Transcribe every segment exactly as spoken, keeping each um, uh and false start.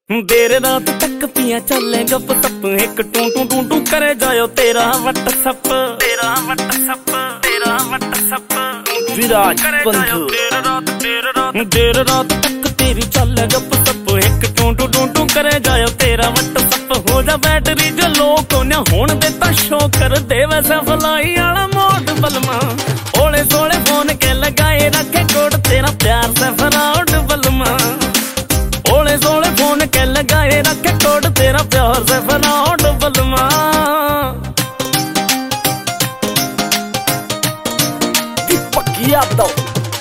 देर रात तक पिया चले गप सप एक टू टू टू टू करे जायो तेरा वट सप तेरा वट सप तेरा वट सप विराज बंधु। देर रात देर रात देर रात तक तेरी चले गप सप एक टू टू टू टू करे जायो तेरा वट सप हो जा बैटरी जो लो को न होण देता शो कर दे वैसा फलाई वाला मोड बलमा ओले सोले फोन के लगाए रखे कोड तेरा प्यार से फराउड बलमा ओले सोले फोन के लगाए रखे कोड तेरा प्यार से फराउड बलमा। दीपक यादव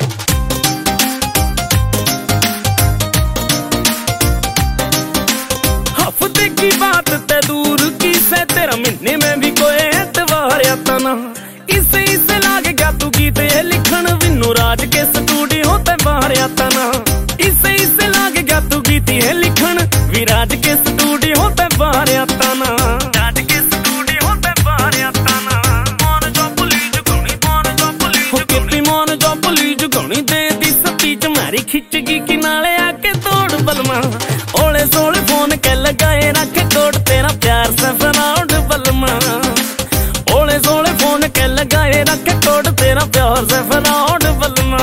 हफ्ते की बात ते दूर की से तेरा महीने में भी कोई एतवार आता ना इसे इसे लागे क्या तू गीत ये लिखन विनू राज के स्टूडियो ते बाहर आता ना इसे इसे लागे क्या तू गीत ये लिखन विराज के स्टूडियो ते बाहर आता ना राज के स्टूडियो ते बाहर आता ना मन जो पुलिस गणी मन जो पुलिस गणी मन जो पुलिस गणी दे दी स्पीच मारी खिंच गई किनारे आके तोड़ बलमा ओले सोले फोन के लगाए रखे कोड तेरा प्यार से फराउड बलमा ओले सोले फोन के लगाए रखे कोड तेरा प्यार से फराउड बलमा।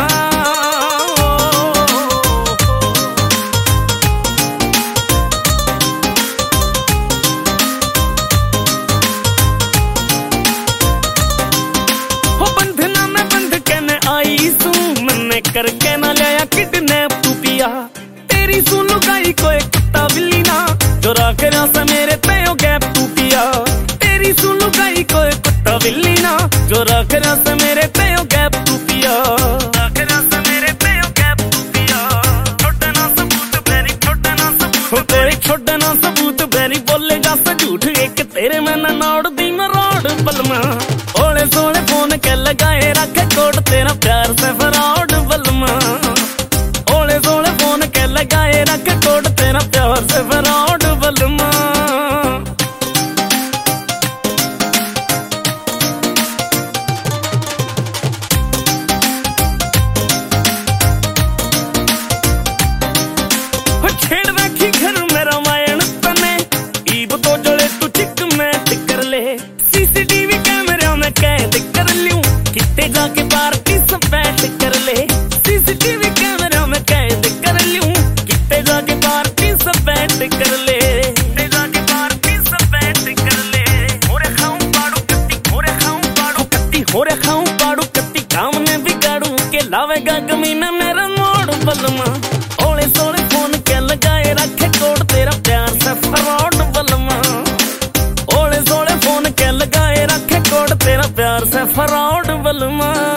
हो बंधना में बंध के न आई सू मैंने करके ना लिया किडनैप तू पिया तेरी सुन लुगाई कोई कुत्ता बिल्ली ना जो रख रहा सा मेरे पे ओ गैप तू पिया तेरी सुन लुगाई कोई कुत्ता बिल्ली ना जो रख रहा सा मेरे पे ओ गैप तू पिया रख रहा सा मेरे पे ओ गैप तू पिया छोटा ना सबूत बेरी छोटा ना सबूत तेरे छोटा ना सबूत बेरी बोलेगा सा झूठ एक तेरे में ना नोड़ दी मरोड़ बलमा ओले सोले फोन के लगाए रखे कोड तेरा प्यार से फराउड बलमा ओले सोले फोन के लगाए रखे कोड तेरा प्यार से फराउड बलमा। छेड़ रखी घर में रामायण तने ईब तो जले तू चिक में कर ले सीसीटीवी कैमरे में कैद कर लूं कितने जाके पार्टी सब बैठ कर ले सीसीटीवी कैमरे में कैद कर लूं कितने जाके पार्टी सब बैठ कर ले कितने जाके पार्टी सब बैठ कर ले होरे खाऊं पाड़ू कत्ती होरे खाऊं पाड़ू कत्ती होरे खाऊं पाड़ू कत्ती काम ने बिगाड़ू के लावेगा कमीना मेरा मोड़ बलमा ओले सोले फोन के लगाए रखे कोड तेरा प्यार से फराउड बलमा ओले सोले फोन के लगाए रखे कोड तेरा प्यार से फराउड बलमा।